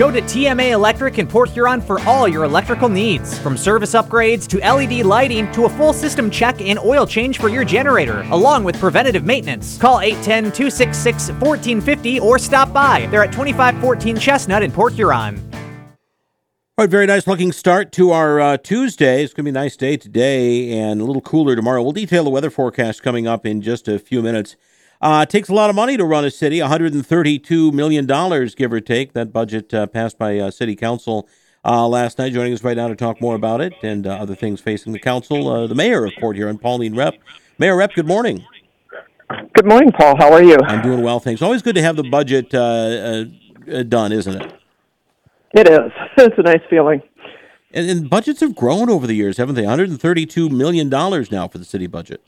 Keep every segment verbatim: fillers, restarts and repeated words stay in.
Go to T M A Electric in Port Huron for all your electrical needs. From service upgrades to L E D lighting to a full system check and oil change for your generator, along with preventative maintenance. Call eight one zero, two six six, one four five zero or stop by. They're at twenty-five fourteen Chestnut in Port Huron. All right, very nice looking start to our uh, Tuesday. It's going to be a nice day today and a little cooler tomorrow. We'll detail the weather forecast coming up in just a few minutes. Uh, it takes a lot of money to run a city, one hundred thirty-two million dollars, give or take. That budget uh, passed by uh, City Council uh, last night. Joining us right now to talk more about it and uh, other things facing the council, uh, the mayor of Port Huron, Pauline Repp. Mayor Repp, good morning. Good morning, Paul. How are you? I'm doing well, thanks. Always good to have the budget uh, uh, done, isn't it? It is. It's a nice feeling. And, and budgets have grown over the years, haven't they? one hundred thirty-two million dollars now for the city budget.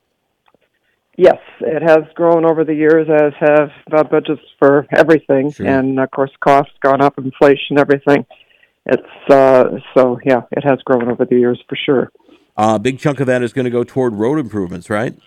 Yes, it has grown over the years, as have uh, budgets for everything. Sure. And, of course, costs gone up, inflation, everything. It's uh, so, yeah, it has grown over the years for sure. Uh, a big chunk of that is going to go toward road improvements, right?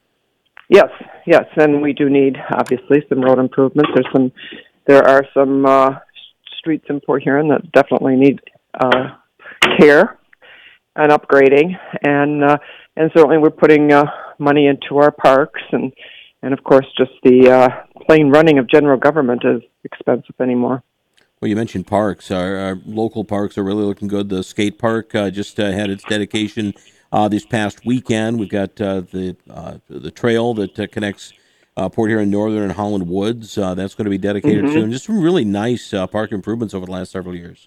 Yes, yes, and we do need, obviously, some road improvements. There's some, there are some uh, streets in Port Huron that definitely need uh, care and upgrading, and uh, and certainly we're putting uh, money into our parks, and, and of course, just the uh, plain running of general government is expensive anymore. Well, you mentioned parks. Our, our local parks are really looking good. The skate park uh, just uh, had its dedication uh, this past weekend. We've got uh, the uh, the trail that uh, connects uh, Port Huron Northern and Holland Woods. Uh, that's going to be dedicated Mm-hmm. soon. Just some really nice uh, park improvements over the last several years.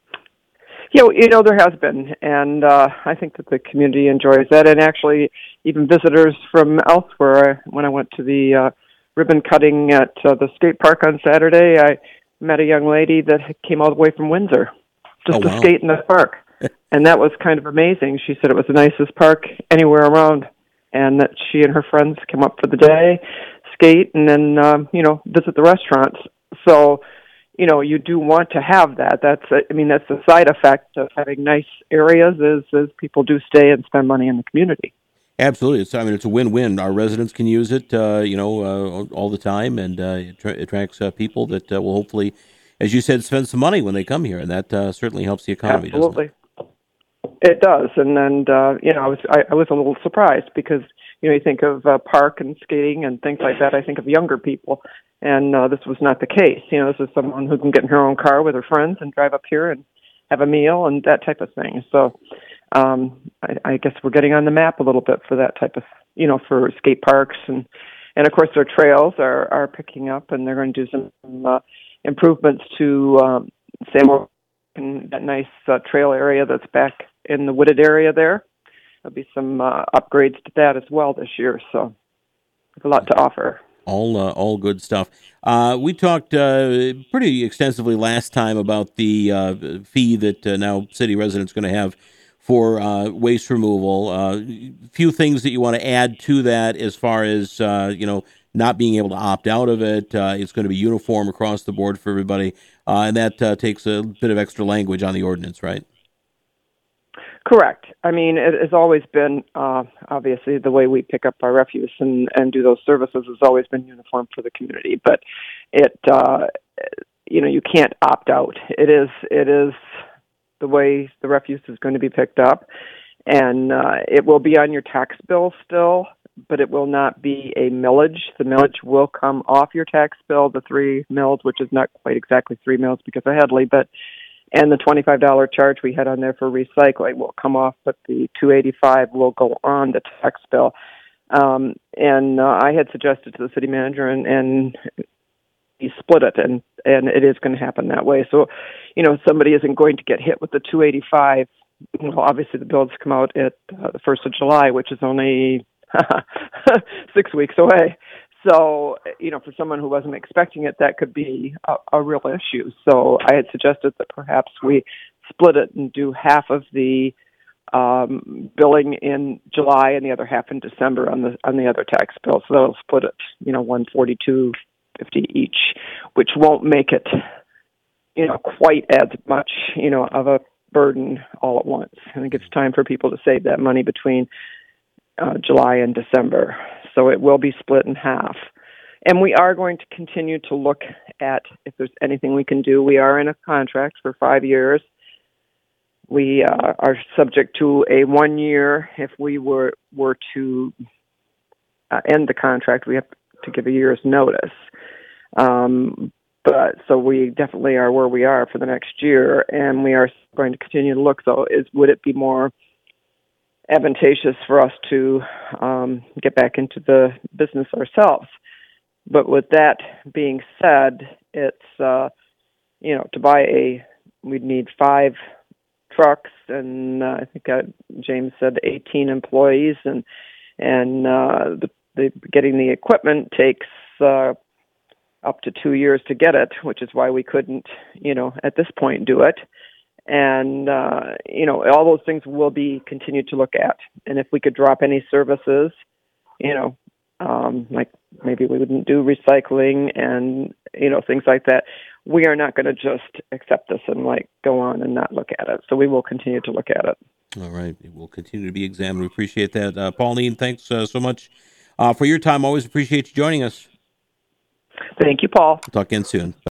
Yeah, you know, there has been, and uh, I think that the community enjoys that, and actually even visitors from elsewhere. When I went to the uh, ribbon cutting at uh, the skate park on Saturday, I met a young lady that came all the way from Windsor just Oh, to wow. skate in the park, and that was kind of amazing. She said it was the nicest park anywhere around, and that she and her friends came up for the day, skate, and then, um, you know, visit the restaurants. So, you know, you do want to have that. That's, a, I mean, that's the side effect of having nice areas is, is people do stay and spend money in the community. Absolutely. It's, I mean, it's a win-win. Our residents can use it, uh, you know, uh, all the time, and uh, it tra- attracts uh, people that uh, will hopefully, as you said, spend some money when they come here, and that uh, certainly helps the economy, Absolutely. doesn't it? It does, and and uh, you know, I was I, I was a little surprised because you know you think of uh, park and skating and things like that. I think of younger people, and uh, this was not the case. You know, this is someone who can get in her own car with her friends and drive up here and have a meal and that type of thing. So, um, I, I guess we're getting on the map a little bit for that type of, you know, for skate parks and and of course their trails are are picking up, and they're going to do some uh, improvements to um, Samuel and that nice uh, trail area that's back in the wooded area there. There'll be some uh, upgrades to that as well this year, so there's a lot to offer. All uh, all good stuff. Uh, we talked uh, pretty extensively last time about the uh, fee that uh, now city residents are going to have for uh, waste removal. A uh, few things that you want to add to that as far as, uh, you know, not being able to opt out of it. Uh, it's going to be uniform across the board for everybody, uh, and that uh, takes a bit of extra language on the ordinance, right? Correct. I mean, it has always been, uh, obviously, the way we pick up our refuse and, and do those services has always been uniform for the community. But it, uh, you know, you can't opt out. It is, it is the way the refuse is going to be picked up, and uh, it will be on your tax bill still, but it will not be a millage. The millage will come off your tax bill, the three mills, which is not quite exactly three mills because of Headley, but and the twenty-five dollars charge we had on there for recycling will come off, but the two hundred eighty-five dollars will go on the tax bill. Um, and uh, I had suggested to the city manager, and, and he split it, and, and it is going to happen that way. So, you know, somebody isn't going to get hit with the two hundred eighty-five dollars. Well, obviously the bills come out at uh, the first of July, which is only six weeks away. So, you know, for someone who wasn't expecting it, that could be a, a real issue. So I had suggested that perhaps we split it and do half of the um, billing in July and the other half in December on the on the other tax bill. So that'll split it, you know, one forty-two fifty each, which won't make it, you know, quite as much, you know, of a burden all at once. I think it's time for people to save that money between uh, July and December. So it will be split in half. and we are going to continue to look at if there's anything we can do. We are in a contract for five years. We uh, are subject to a one year. If we were were to uh, end the contract, we have to give a year's notice. Um, but so we definitely are where we are for the next year, and we are going to continue to look. Though, is would it be more advantageous for us to um, get back into the business ourselves? But with that being said, it's uh, you know to buy a we'd need five trucks, and uh, I think uh, James said eighteen employees, and and uh, the, the getting the equipment takes uh, up to two years to get it, which is why we couldn't, you know, at this point do it. And uh, you know, all those things will be continued to look at, and if we could drop any services, you know, um, like maybe we wouldn't do recycling and you know things like that. We are not going to just accept this and like go on and not look at it. So we will continue to look at it. All right. It will continue to be examined. We appreciate that. Uh, Pauline, thanks uh, so much uh, for your time. Always appreciate you joining us. Thank you, Paul. Talk again soon.